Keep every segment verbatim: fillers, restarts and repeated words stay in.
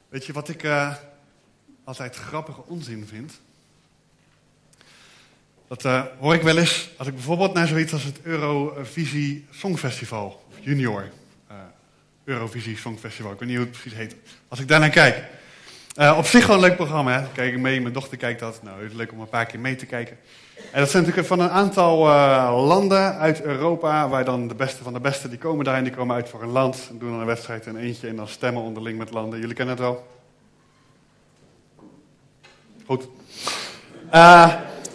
Weet je wat ik uh, altijd grappige onzin vind? Dat uh, hoor ik wel eens als ik bijvoorbeeld naar zoiets als het Eurovisie Songfestival, of Junior uh, Eurovisie Songfestival, ik weet niet hoe het precies heet. Als ik daarnaar kijk. Uh, op zich wel een leuk programma, hè? Kijk ik mee, mijn dochter kijkt dat. Nou, het is leuk om een paar keer mee te kijken. En dat zijn natuurlijk van een aantal uh, landen uit Europa, waar dan de beste van de beste, die komen daar en die komen uit voor een land. En doen dan een wedstrijd in eentje en dan stemmen onderling met landen. Jullie kennen het wel? Goed. Uh,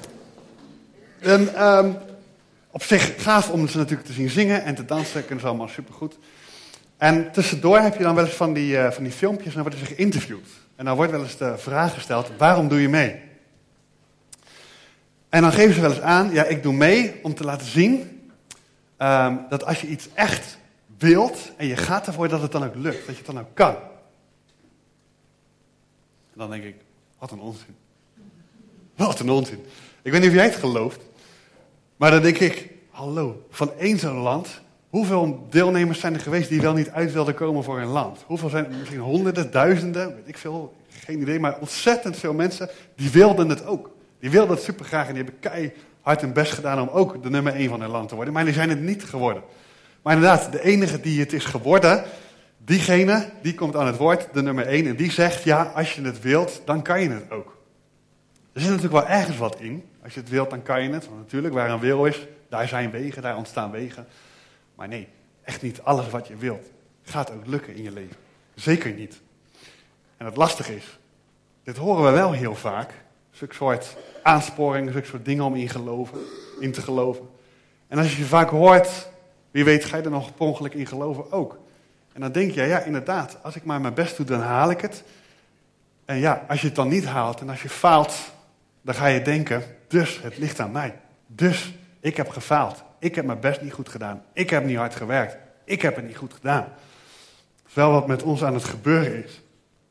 en, um, op zich gaaf om ze natuurlijk te zien zingen en te dansen, kunnen ze allemaal supergoed. En tussendoor heb je dan wel eens van die, uh, van die filmpjes en dan worden ze geïnterviewd. En dan wordt wel eens de vraag gesteld, waarom doe je mee? En dan geven ze wel eens aan, ja, ik doe mee om te laten zien um, dat als je iets echt wilt en je gaat ervoor, dat het dan ook lukt, dat je het dan ook kan. En dan denk ik, wat een onzin. Wat een onzin. Ik weet niet of jij het gelooft, maar dan denk ik, hallo, van één zo'n land, hoeveel deelnemers zijn er geweest die wel niet uit wilden komen voor een land? Hoeveel zijn er? Misschien honderden, duizenden, weet ik veel, geen idee, maar ontzettend veel mensen, die wilden het ook. Die wilden het super graag en die hebben keihard hun best gedaan om ook de nummer één van hun land te worden. Maar die zijn het niet geworden. Maar inderdaad, de enige die het is geworden, diegene, die komt aan het woord, de nummer één. En die zegt, ja, als je het wilt, dan kan je het ook. Er zit natuurlijk wel ergens wat in. Als je het wilt, dan kan je het. Want natuurlijk, waar een wil is, daar zijn wegen, daar ontstaan wegen. Maar nee, echt niet alles wat je wilt gaat ook lukken in je leven. Zeker niet. En het lastige is, dit horen we wel heel vaak. Zulke soort aansporingen, zulke soort dingen om in, geloven, in te geloven. En als je je vaak hoort, wie weet ga je er nog per ongeluk in geloven ook. En dan denk je, ja inderdaad, als ik maar mijn best doe, dan haal ik het. En ja, als je het dan niet haalt en als je faalt, dan ga je denken, dus het ligt aan mij. Dus ik heb gefaald. Ik heb mijn best niet goed gedaan. Ik heb niet hard gewerkt. Ik heb het niet goed gedaan. Dat is wel wat met ons aan het gebeuren is.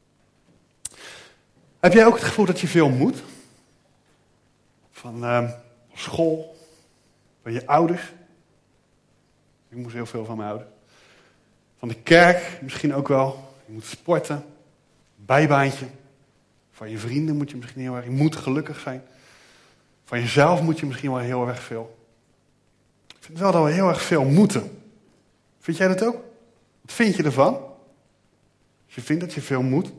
Heb jij ook het gevoel dat je veel moet? Van uh, school, van je ouders. Ik moest heel veel van mijn ouders. Van de kerk misschien ook wel. Je moet sporten, bijbaantje. Van je vrienden moet je misschien heel erg, je moet gelukkig zijn. Van jezelf moet je misschien wel heel erg veel. Ik vind wel dat we heel erg veel moeten. Vind jij dat ook? Wat vind je ervan? Als je vindt dat je veel moet.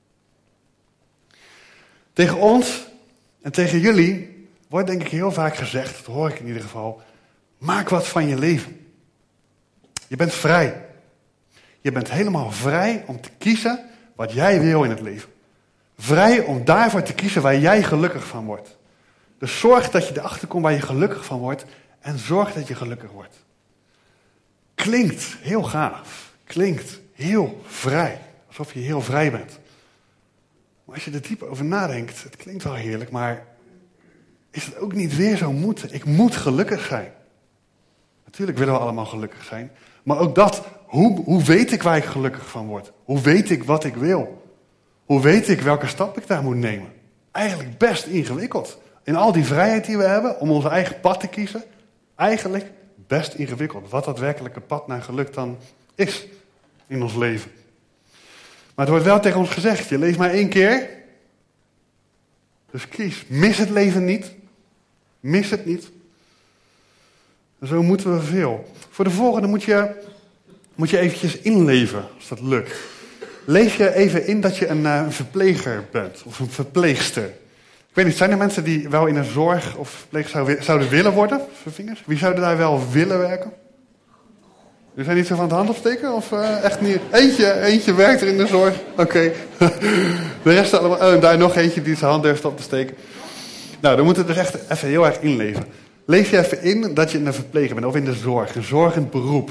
Tegen ons en tegen jullie wordt denk ik heel vaak gezegd, dat hoor ik in ieder geval, maak wat van je leven. Je bent vrij. Je bent helemaal vrij om te kiezen wat jij wil in het leven. Vrij om daarvoor te kiezen waar jij gelukkig van wordt. Dus zorg dat je erachter komt waar je gelukkig van wordt en zorg dat je gelukkig wordt. Klinkt heel gaaf. Klinkt heel vrij. Alsof je heel vrij bent. Maar als je er diep over nadenkt, het klinkt wel heerlijk, maar is het ook niet weer zo moeten? Ik moet gelukkig zijn. Natuurlijk willen we allemaal gelukkig zijn. Maar ook dat, hoe, hoe weet ik waar ik gelukkig van word? Hoe weet ik wat ik wil? Hoe weet ik welke stap ik daar moet nemen? Eigenlijk best ingewikkeld. In al die vrijheid die we hebben, om ons eigen pad te kiezen, eigenlijk best ingewikkeld. Wat dat werkelijke pad naar geluk dan is in ons leven. Maar het wordt wel tegen ons gezegd, je leeft maar één keer. Dus kies, mis het leven niet. Mis het niet. En zo moeten we veel. Voor de volgende moet je, moet je eventjes inleven, als dat lukt. Leef je even in dat je een, uh, een verpleger bent, of een verpleegster. Ik weet niet, zijn er mensen die wel in een zorg of verpleeg zouden, zouden willen worden? Vingers? Wie zouden daar wel willen werken? Jullie zijn niet zo van de hand opsteken? Of uh, echt niet? Eentje, eentje werkt er in de zorg. Oké. Okay. De rest allemaal. Oh, en daar nog eentje die zijn hand durft op te steken. Nou, dan moeten we dus echt even heel erg inleven. Leef je even in dat je een verpleger bent, of in de zorg. Een zorgend beroep.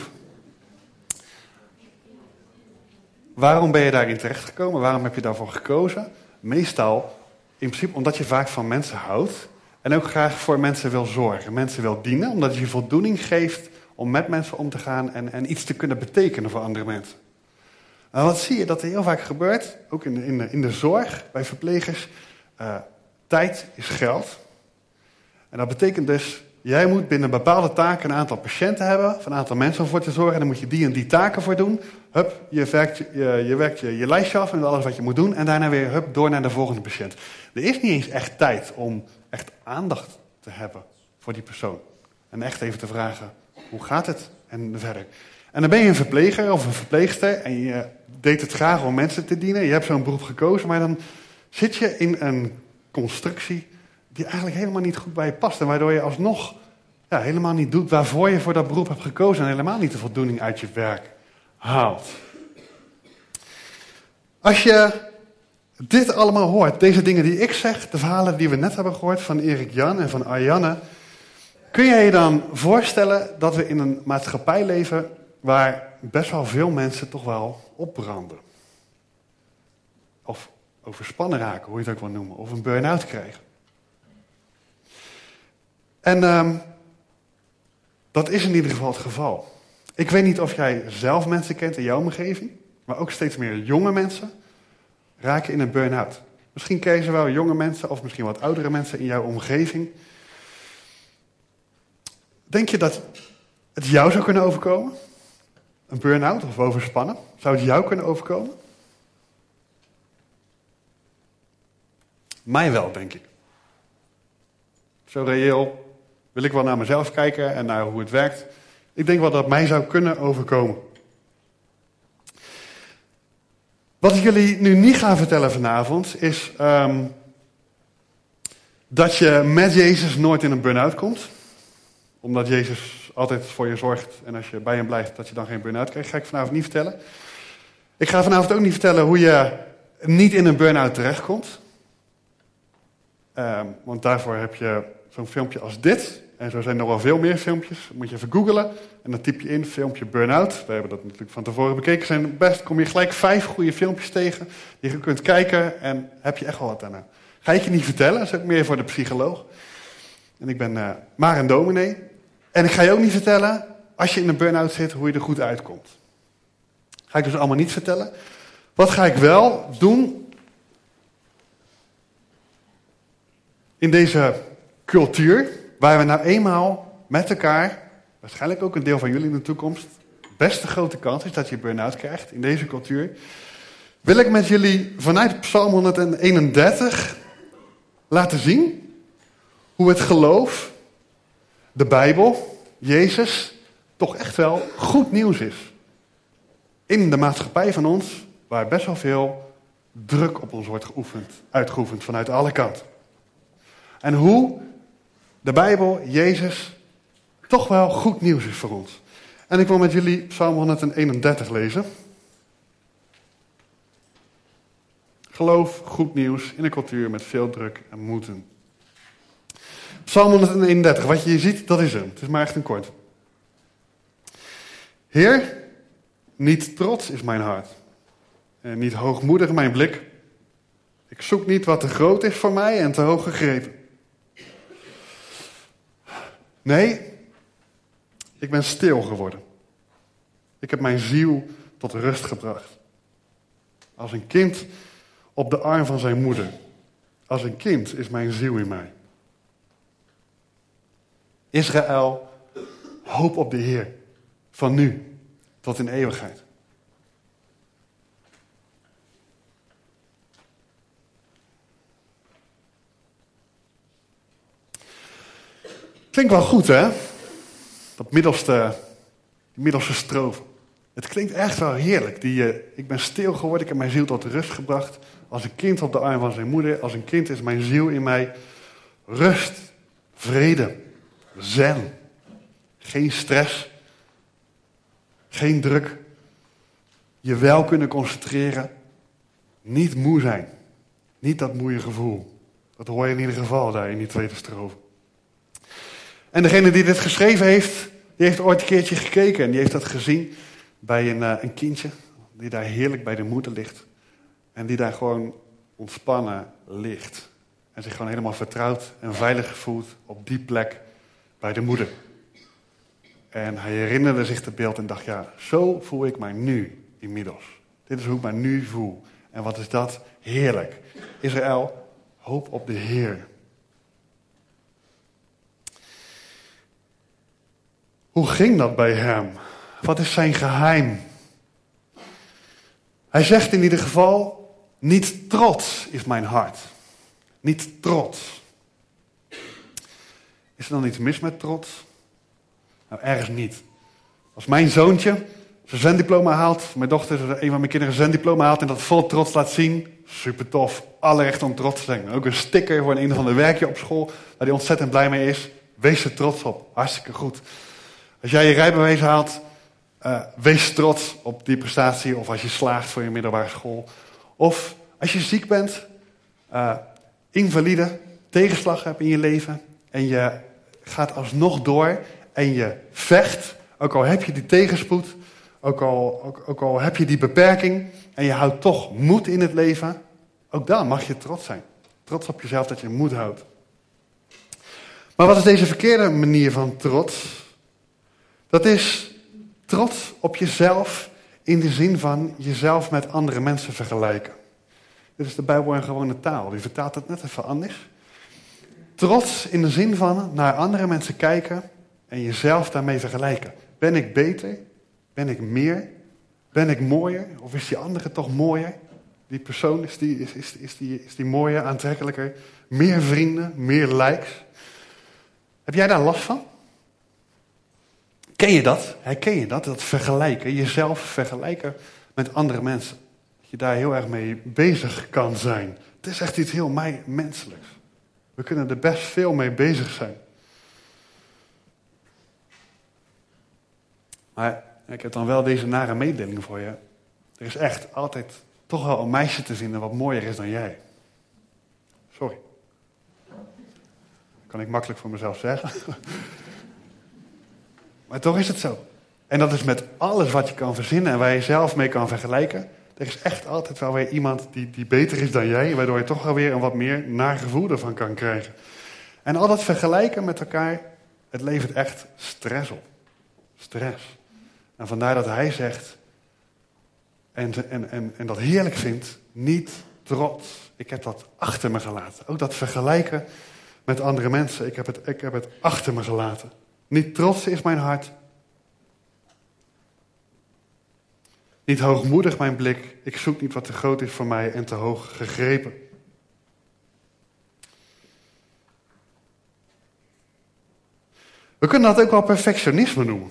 Waarom ben je daarin terechtgekomen? Waarom heb je daarvoor gekozen? Meestal, in principe, omdat je vaak van mensen houdt. En ook graag voor mensen wil zorgen. Mensen wil dienen, omdat je je voldoening geeft om met mensen om te gaan en, en iets te kunnen betekenen voor andere mensen. Nou, wat zie je dat er heel vaak gebeurt, ook in de, in de, in de zorg, bij verplegers, uh, tijd is geld. En dat betekent dus, jij moet binnen bepaalde taken een aantal patiënten hebben, of een aantal mensen om voor te zorgen, en dan moet je die en die taken voor doen. Hup, je werkt je, je, je, werkt je, je lijstje af met alles wat je moet doen, en daarna weer hup, door naar de volgende patiënt. Er is niet eens echt tijd om echt aandacht te hebben voor die persoon. En echt even te vragen, hoe gaat het? En verder. En dan ben je een verpleger of een verpleegster en je deed het graag om mensen te dienen. Je hebt zo'n beroep gekozen, maar dan zit je in een constructie die eigenlijk helemaal niet goed bij je past. En waardoor je alsnog ja, helemaal niet doet waarvoor je voor dat beroep hebt gekozen. En helemaal niet de voldoening uit je werk haalt. Als je dit allemaal hoort, deze dingen die ik zeg, de verhalen die we net hebben gehoord van Erik Jan en van Ariane, kun je je dan voorstellen dat we in een maatschappij leven waar best wel veel mensen toch wel opbranden? Of overspannen raken, hoe je het ook wil noemen. Of een burn-out krijgen. En um, dat is in ieder geval het geval. Ik weet niet of jij zelf mensen kent in jouw omgeving, maar ook steeds meer jonge mensen raken in een burn-out. Misschien ken je ze wel jonge mensen of misschien wat oudere mensen in jouw omgeving. Denk je dat het jou zou kunnen overkomen? Een burn-out of overspannen? Zou het jou kunnen overkomen? Mij wel, denk ik. Zo reëel wil ik wel naar mezelf kijken en naar hoe het werkt. Ik denk wel dat het mij zou kunnen overkomen. Wat ik jullie nu niet ga vertellen vanavond is um, dat je met Jezus nooit in een burn-out komt. Omdat Jezus altijd voor je zorgt en als je bij hem blijft dat je dan geen burn-out krijgt. Ga ik vanavond niet vertellen. Ik ga vanavond ook niet vertellen hoe je niet in een burn-out terechtkomt. Um, want daarvoor heb je zo'n filmpje als dit. En zo zijn er nog wel veel meer filmpjes. Dat moet je even googlen. En dan typ je in filmpje burn-out. We hebben dat natuurlijk van tevoren bekeken. Zijn best kom je gelijk vijf goede filmpjes tegen. Die je kunt kijken en heb je echt wel wat aan. Ga ik je niet vertellen. Dat is ook meer voor de psycholoog. En ik ben uh, maar een dominee. En ik ga je ook niet vertellen, als je in een burn-out zit, hoe je er goed uitkomt. Ga ik dus allemaal niet vertellen. Wat ga ik wel doen in deze cultuur, waar we nou eenmaal met elkaar, waarschijnlijk ook een deel van jullie in de toekomst, best een grote kans is dat je burn-out krijgt in deze cultuur, wil ik met jullie vanuit Psalm honderdeenendertig laten zien hoe het geloof, de Bijbel, Jezus, toch echt wel goed nieuws is. In de maatschappij van ons, waar best wel veel druk op ons wordt geoefend, uitgeoefend vanuit alle kanten. En hoe de Bijbel, Jezus, toch wel goed nieuws is voor ons. En ik wil met jullie Psalm honderdeenendertig lezen. Geloof, goed nieuws in een cultuur met veel druk en moeten. Psalm honderdeenendertig, wat je hier ziet, dat is hem. Het is maar echt een kort. Heer, niet trots is mijn hart. En niet hoogmoedig mijn blik. Ik zoek niet wat te groot is voor mij en te hoog gegrepen. Nee, ik ben stil geworden. Ik heb mijn ziel tot rust gebracht. Als een kind op de arm van zijn moeder. Als een kind is mijn ziel in mij. Israël, hoop op de Heer. Van nu tot in eeuwigheid. Klinkt wel goed, hè? Dat middelste, die middelste strofe. Het klinkt echt wel heerlijk. Die, uh, ik ben stil geworden, ik heb mijn ziel tot rust gebracht. Als een kind op de arm van zijn moeder. Als een kind is mijn ziel in mij. Rust, vrede, zen. Geen stress. Geen druk. Je wel kunnen concentreren. Niet moe zijn. Niet dat moeie gevoel. Dat hoor je in ieder geval daar in die tweede strofe. En degene die dit geschreven heeft, die heeft ooit een keertje gekeken en die heeft dat gezien bij een, uh, een kindje die daar heerlijk bij de moeder ligt. En die daar gewoon ontspannen ligt. En zich gewoon helemaal vertrouwd en veilig voelt op die plek bij de moeder. En hij herinnerde zich het beeld en dacht, ja, zo voel ik mij nu inmiddels. Dit is hoe ik mij nu voel. En wat is dat heerlijk. Israël, hoop op de Heer. Hoe ging dat bij hem? Wat is zijn geheim? Hij zegt in ieder geval, niet trots is mijn hart. Niet trots. Is er dan iets mis met trots? Nou, ergens niet. Als mijn zoontje zijn zwemdiploma haalt, mijn dochter, een van mijn kinderen, een zwemdiploma haalt en dat vol trots laat zien, super tof. Alle recht om trots te zijn. Ook een sticker voor een, een of ander werkje op school, waar hij ontzettend blij mee is. Wees er trots op. Hartstikke goed. Als jij je rijbewijs haalt, uh, wees trots op die prestatie. Of als je slaagt voor je middelbare school. Of als je ziek bent, uh, invalide, tegenslag hebt in je leven. En je gaat alsnog door en je vecht. Ook al heb je die tegenspoed, ook al, ook, ook al heb je die beperking. En je houdt toch moed in het leven. Ook dan mag je trots zijn. Trots op jezelf dat je moed houdt. Maar wat is deze verkeerde manier van trots? Dat is trots op jezelf in de zin van jezelf met andere mensen vergelijken. Dit is de Bijbel in gewone taal. Die vertaalt het net even anders. Trots in de zin van naar andere mensen kijken en jezelf daarmee vergelijken. Ben ik beter? Ben ik meer? Ben ik mooier? Of is die andere toch mooier? Die persoon, is die, is, is, is die, is die mooier, aantrekkelijker? Meer vrienden, meer likes? Heb jij daar last van? Ken je dat? Herken je dat? Dat vergelijken, jezelf vergelijken met andere mensen. Dat je daar heel erg mee bezig kan zijn. Het is echt iets heel menselijks. We kunnen er best veel mee bezig zijn. Maar ik heb dan wel deze nare mededeling voor je. Er is echt altijd toch wel een meisje te vinden wat mooier is dan jij. Sorry. Kan ik makkelijk voor mezelf zeggen. Maar toch is het zo. En dat is met alles wat je kan verzinnen en waar je zelf mee kan vergelijken. Er is echt altijd wel weer iemand die, die beter is dan jij, waardoor je toch wel weer een wat meer naar gevoel ervan kan krijgen. En al dat vergelijken met elkaar, het levert echt stress op. Stress. En vandaar dat hij zegt, en, en, en, en dat heerlijk vindt, niet trots. Ik heb dat achter me gelaten. Ook dat vergelijken met andere mensen, ik heb het, ik heb het achter me gelaten. Niet trots is mijn hart. Niet hoogmoedig mijn blik. Ik zoek niet wat te groot is voor mij en te hoog gegrepen. We kunnen dat ook wel perfectionisme noemen.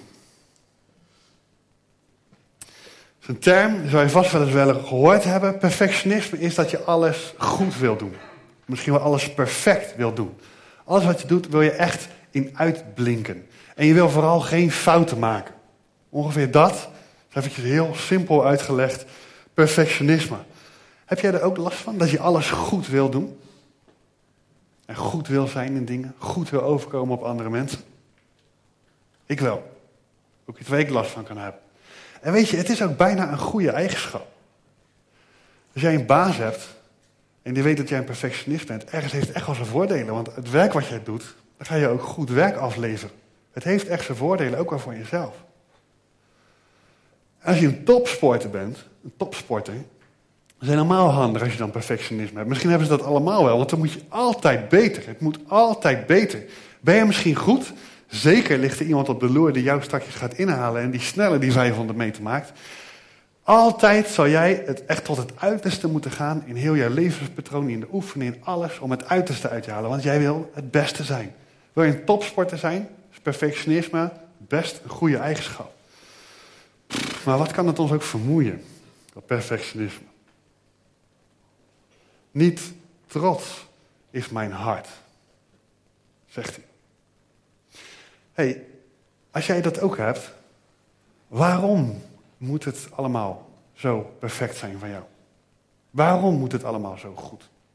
Dat is een term, die zou je vast wel eens wel gehoord hebben. Perfectionisme is dat je alles goed wil doen. Misschien wel alles perfect wil doen. Alles wat je doet wil je echt in uitblinken. En je wil vooral geen fouten maken. Ongeveer dat, eventjes heel simpel uitgelegd, perfectionisme. Heb jij er ook last van, dat je alles goed wil doen? En goed wil zijn in dingen, goed wil overkomen op andere mensen? Ik wel. Ook iets waar ik last van kan hebben. En weet je, het is ook bijna een goede eigenschap. Als jij een baas hebt en die weet dat jij een perfectionist bent, ergens heeft het echt wel zijn voordelen. Want het werk wat jij doet, dan ga je ook goed werk afleveren. Het heeft echt zijn voordelen, ook wel voor jezelf. Als je een topsporter bent, een topsporter, dat is helemaal handig als je dan perfectionisme hebt. Misschien hebben ze dat allemaal wel, want dan moet je altijd beter. Het moet altijd beter. Ben je misschien goed? Zeker ligt er iemand op de loer die jou straks gaat inhalen en die sneller die vijfhonderd meter maakt. Altijd zal jij het echt tot het uiterste moeten gaan in heel jouw levenspatroon, in de oefening, in alles, om het uiterste uit te halen. Want jij wil het beste zijn. Wil je een topsporter zijn? Is perfectionisme best een goede eigenschap. Maar wat kan het ons ook vermoeien, dat perfectionisme? Niet trots is mijn hart, zegt hij. Hé, hey, als jij dat ook hebt, waarom moet het allemaal zo perfect zijn van jou? Waarom moet het allemaal zo goed?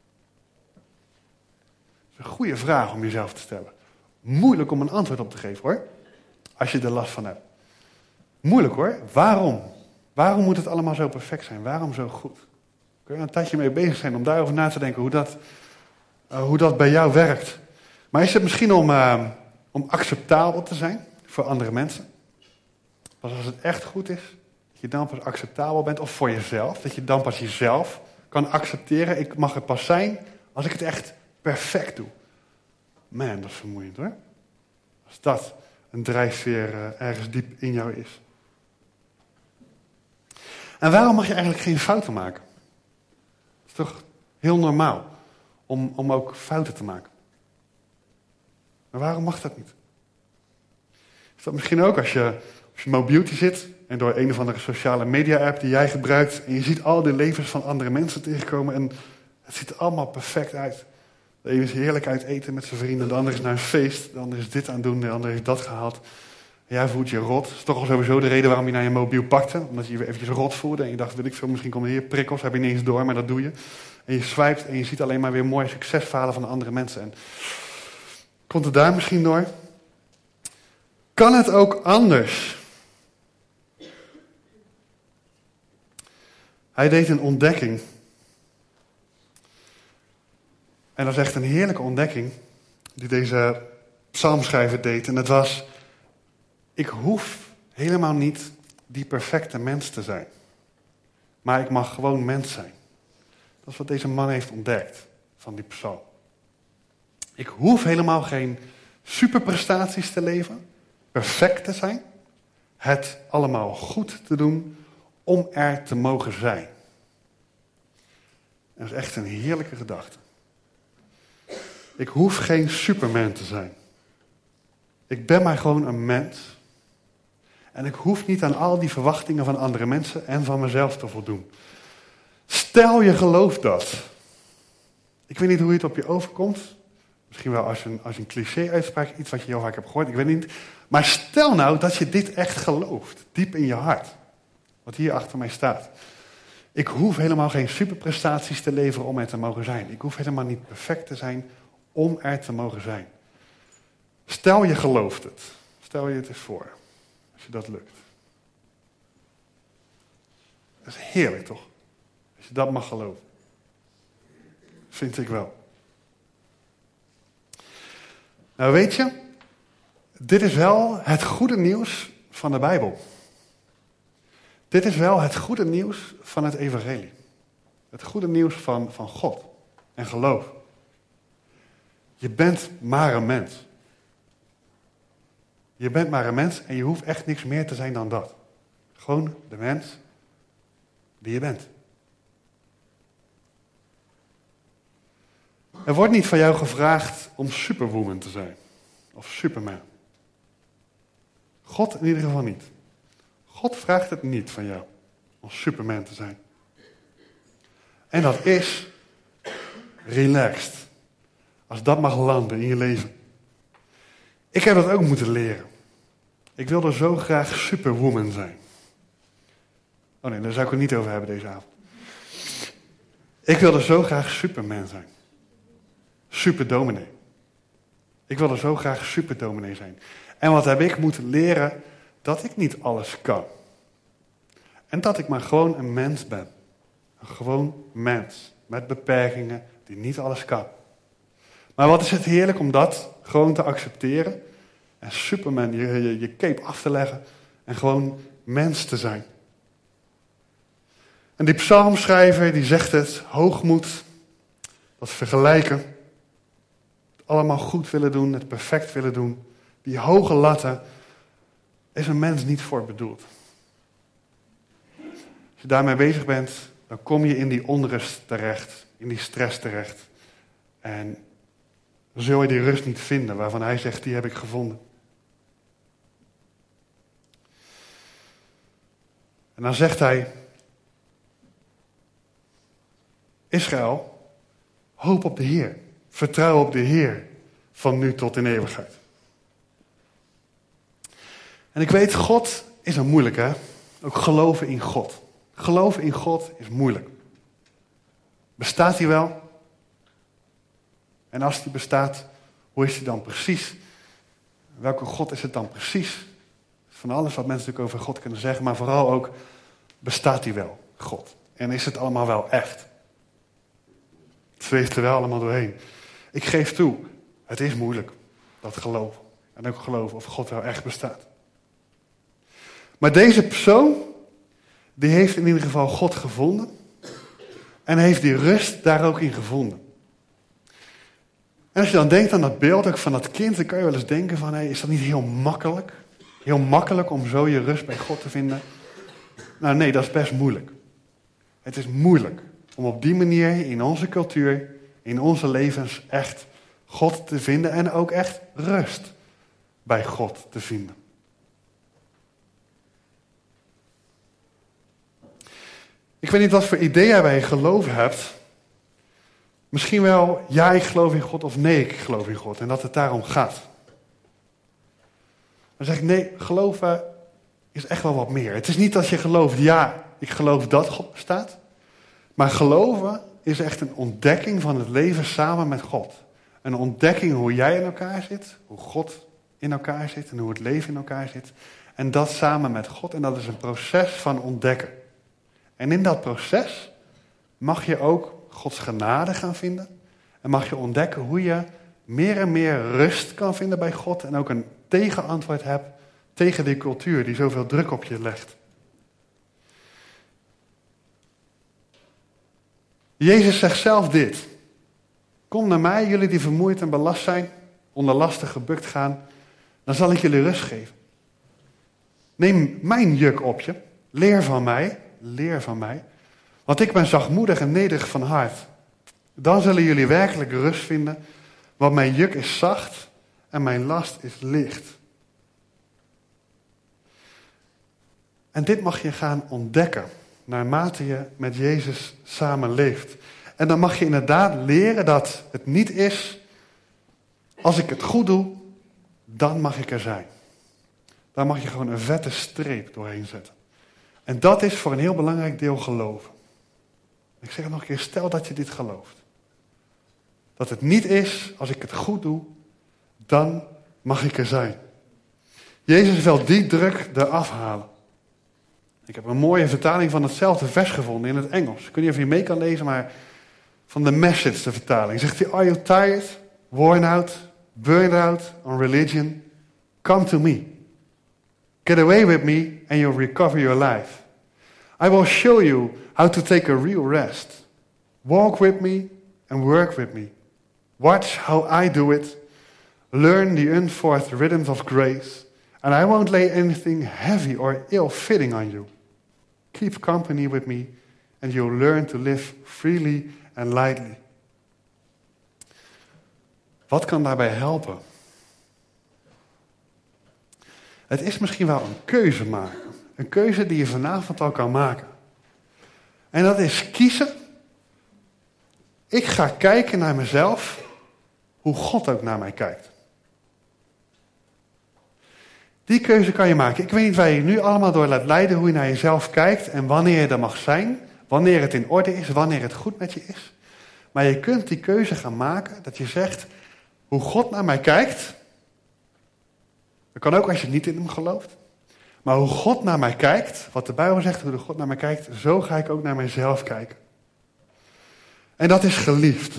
Dat is een goede vraag om jezelf te stellen. Moeilijk om een antwoord op te geven hoor, als je er last van hebt. Moeilijk hoor, waarom? Waarom moet het allemaal zo perfect zijn? Waarom zo goed? Kun je er een tijdje mee bezig zijn om daarover na te denken hoe dat, uh, hoe dat bij jou werkt. Maar is het misschien om, uh, om acceptabel te zijn voor andere mensen? Pas als het echt goed is, dat je dan pas acceptabel bent, of voor jezelf, dat je dan pas jezelf kan accepteren. Ik mag er pas zijn als ik het echt perfect doe. Man, dat is vermoeiend hoor. Als dat een drijfveer uh, ergens diep in jou is. En waarom mag je eigenlijk geen fouten maken? Het is toch heel normaal om, om ook fouten te maken. Maar waarom mag dat niet? Is dat misschien ook als je op je mobieltje zit en door een of andere sociale media app die jij gebruikt en je ziet al de levens van andere mensen tegenkomen en het ziet er allemaal perfect uit. De ene is heerlijk uit eten met zijn vrienden, de andere is naar een feest, de andere is dit aan het doen, de andere heeft dat gehaald. En jij voelt je rot. Dat is toch al sowieso de reden waarom je naar je mobiel pakte. Omdat je je eventjes rot voelde en je dacht, weet ik veel, misschien komen er hier prikkels, heb je niet eens door, maar dat doe je. En je swipet en je ziet alleen maar weer mooie succesverhalen van andere mensen. En komt het daar misschien door? Kan het ook anders? Hij deed een ontdekking. En dat is echt een heerlijke ontdekking die deze psalmschrijver deed. En dat was, ik hoef helemaal niet die perfecte mens te zijn. Maar ik mag gewoon mens zijn. Dat is wat deze man heeft ontdekt van die psalm. Ik hoef helemaal geen superprestaties te leveren, perfect te zijn, het allemaal goed te doen om er te mogen zijn. Dat is echt een heerlijke gedachte. Ik hoef geen superman te zijn. Ik ben maar gewoon een mens. En ik hoef niet aan al die verwachtingen van andere mensen en van mezelf te voldoen. Stel je gelooft dat. Ik weet niet hoe het op je overkomt. Misschien wel als een, als een cliché-uitspraak, iets wat je heel vaak hebt gehoord, ik weet niet. Maar stel nou dat je dit echt gelooft, diep in je hart. Wat hier achter mij staat. Ik hoef helemaal geen superprestaties te leveren om er te mogen zijn. Ik hoef helemaal niet perfect te zijn om er te mogen zijn. Stel je gelooft het. Stel je het eens voor. Als je dat lukt. Dat is heerlijk toch? Als je dat mag geloven. Vind ik wel. Nou weet je, dit is wel het goede nieuws van de Bijbel. Dit is wel het goede nieuws van het evangelie. Het goede nieuws van, van God en geloof. Je bent maar een mens. Je bent maar een mens en je hoeft echt niks meer te zijn dan dat. Gewoon de mens die je bent. Er wordt niet van jou gevraagd om superwoman te zijn. Of superman. God in ieder geval niet. God vraagt het niet van jou om superman te zijn. En dat is relaxed. Als dat mag landen in je leven. Ik heb dat ook moeten leren. Ik wilde zo graag superwoman zijn. Oh nee, daar zou ik het niet over hebben deze avond. Ik wilde zo graag superman zijn. Superdominee. Ik wilde zo graag superdominee zijn. En wat heb ik moeten leren? Dat ik niet alles kan. En dat ik maar gewoon een mens ben. Een gewoon mens. Met beperkingen die niet alles kan. Maar wat is het heerlijk om dat gewoon te accepteren. En superman, je, je, je cape af te leggen. En gewoon mens te zijn. En die psalmschrijver die zegt het. Hoogmoed. Dat vergelijken. Het allemaal goed willen doen. Het perfect willen doen. Die hoge latten. Is een mens niet voor bedoeld. Als je daarmee bezig bent. Dan kom je in die onrust terecht. In die stress terecht. En dan zul je die rust niet vinden. Waarvan hij zegt, die heb ik gevonden. En dan zegt hij. Israël, hoop op de Heer. Vertrouw op de Heer. Van nu tot in eeuwigheid. En ik weet, God is een moeilijk, hè? Ook geloven in God. Geloven in God is moeilijk. Bestaat hij wel? En als hij bestaat, hoe is hij dan precies? Welke God is het dan precies? Van alles wat mensen natuurlijk over God kunnen zeggen, maar vooral ook, bestaat hij wel, God? En is het allemaal wel echt? Het zweeft er wel allemaal doorheen. Ik geef toe, het is moeilijk, dat geloven. En ook geloven of God wel echt bestaat. Maar deze persoon, die heeft in ieder geval God gevonden. En heeft die rust daar ook in gevonden. En als je dan denkt aan dat beeld ook van dat kind, dan kan je wel eens denken van, hey, is dat niet heel makkelijk? Heel makkelijk om zo je rust bij God te vinden? Nou nee, dat is best moeilijk. Het is moeilijk om op die manier in onze cultuur, in onze levens echt God te vinden en ook echt rust bij God te vinden. Ik weet niet wat voor idee jij bij geloof hebt. Misschien wel, ja, ik geloof in God of nee, ik geloof in God. En dat het daarom gaat. Dan zeg ik, nee, geloven is echt wel wat meer. Het is niet dat je gelooft, ja, ik geloof dat God bestaat. Maar geloven is echt een ontdekking van het leven samen met God. Een ontdekking hoe jij in elkaar zit, hoe God in elkaar zit en hoe het leven in elkaar zit. En dat samen met God. En dat is een proces van ontdekken. En in dat proces mag je ook Gods genade gaan vinden. En mag je ontdekken hoe je meer en meer rust kan vinden bij God. En ook een tegenantwoord hebt tegen die cultuur die zoveel druk op je legt. Jezus zegt zelf dit. Kom naar mij, jullie die vermoeid en belast zijn, onder lasten gebukt gaan. Dan zal ik jullie rust geven. Neem mijn juk op je. Leer van mij. Leer van mij. Want ik ben zachtmoedig en nederig van hart. Dan zullen jullie werkelijk rust vinden. Want mijn juk is zacht en mijn last is licht. En dit mag je gaan ontdekken. Naarmate je met Jezus samen leeft. En dan mag je inderdaad leren dat het niet is. Als ik het goed doe, dan mag ik er zijn. Daar mag je gewoon een vette streep doorheen zetten. En dat is voor een heel belangrijk deel geloven. Ik zeg het nog een keer, stel dat je dit gelooft. Dat het niet is, als ik het goed doe, dan mag ik er zijn. Jezus wil die druk eraf halen. Ik heb een mooie vertaling van hetzelfde vers gevonden in het Engels. Ik weet niet of je mee kan lezen, maar van de Message, de vertaling. Zegt hij, are you tired, worn out, burned out on religion? Come to me. Get away with me and you'll recover your life. I will show you how to take a real rest. Walk with me and work with me. Watch how I do it. Learn the unforced rhythms of grace. And I won't lay anything heavy or ill-fitting on you. Keep company with me and you'll learn to live freely and lightly. Wat kan daarbij helpen? Het is misschien wel een keuze maken. Een keuze die je vanavond al kan maken. En dat is kiezen. Ik ga kijken naar mezelf. Hoe God ook naar mij kijkt. Die keuze kan je maken. Ik weet niet waar je nu allemaal door laat leiden. Hoe je naar jezelf kijkt. En wanneer je er mag zijn. Wanneer het in orde is. Wanneer het goed met je is. Maar je kunt die keuze gaan maken. Dat je zegt. Hoe God naar mij kijkt. Dat kan ook als je niet in hem gelooft. Maar hoe God naar mij kijkt, wat de Bijbel zegt, hoe de God naar mij kijkt, zo ga ik ook naar mijzelf kijken. En dat is geliefd.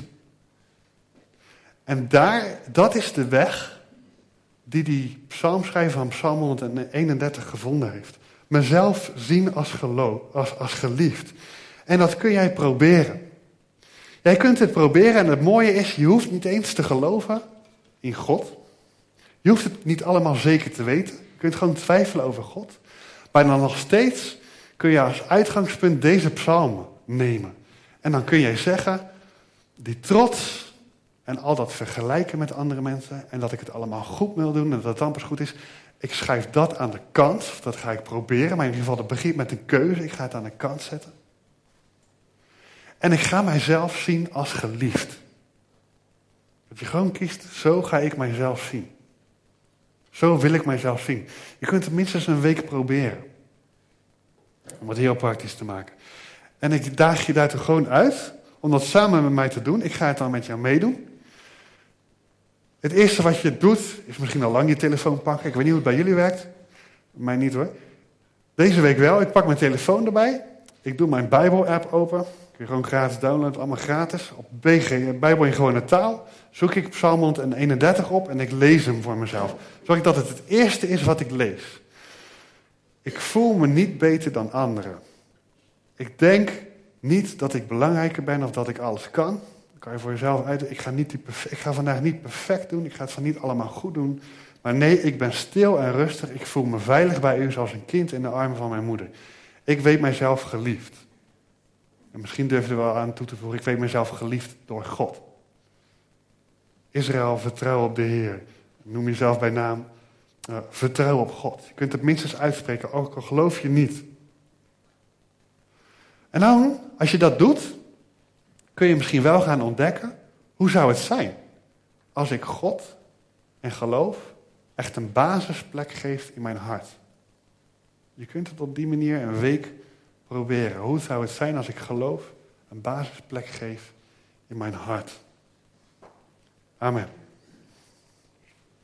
En daar, dat is de weg die die psalmschrijver van Psalm honderdeenendertig gevonden heeft. Mezelf zien als, geloof, als, als geliefd. En dat kun jij proberen. Jij kunt het proberen en het mooie is, je hoeft niet eens te geloven in God. Je hoeft het niet allemaal zeker te weten. Je kunt gewoon twijfelen over God. Maar dan nog steeds kun je als uitgangspunt deze psalmen nemen. En dan kun jij zeggen, die trots en al dat vergelijken met andere mensen. En dat ik het allemaal goed wil doen en dat het dan pas goed is. Ik schrijf dat aan de kant. Dat ga ik proberen. Maar in ieder geval, het begint met een keuze. Ik ga het aan de kant zetten. En ik ga mijzelf zien als geliefd. Dat je gewoon kiest, zo ga ik mijzelf zien. Zo wil ik mijzelf zien. Je kunt het minstens een week proberen. Om het heel praktisch te maken. En ik daag je daar toch gewoon uit. Om dat samen met mij te doen. Ik ga het dan met jou meedoen. Het eerste wat je doet. Is misschien al lang je telefoon pakken. Ik weet niet hoe het bij jullie werkt. Bij mij niet hoor. Deze week wel. Ik pak mijn telefoon erbij. Ik doe mijn Bijbel-app open. Kun je gewoon gratis downloaden. Allemaal gratis. Op B G, Bijbel in gewone taal. Zoek ik Psalm honderdeenendertig op. En ik lees hem voor mezelf. Zorg dat het het eerste is wat ik lees. Ik voel me niet beter dan anderen. Ik denk niet dat ik belangrijker ben of dat ik alles kan. Dan kan je voor jezelf uit. Ik ga, niet die perfe- ik ga vandaag niet perfect doen. Ik ga het van niet allemaal goed doen. Maar nee, ik ben stil en rustig. Ik voel me veilig bij u zoals een kind in de armen van mijn moeder. Ik weet mijzelf geliefd. En misschien durf je er wel aan toe te voegen. Ik weet mijzelf geliefd door God. Israël, vertrouw op de Heer. Noem jezelf bij naam. Uh, vertrouw op God. Je kunt het minstens uitspreken, ook al geloof je niet. En dan, als je dat doet, kun je misschien wel gaan ontdekken, hoe zou het zijn als ik God en geloof echt een basisplek geef in mijn hart. Je kunt het op die manier een week proberen. Hoe zou het zijn als ik geloof een basisplek geef in mijn hart? Amen.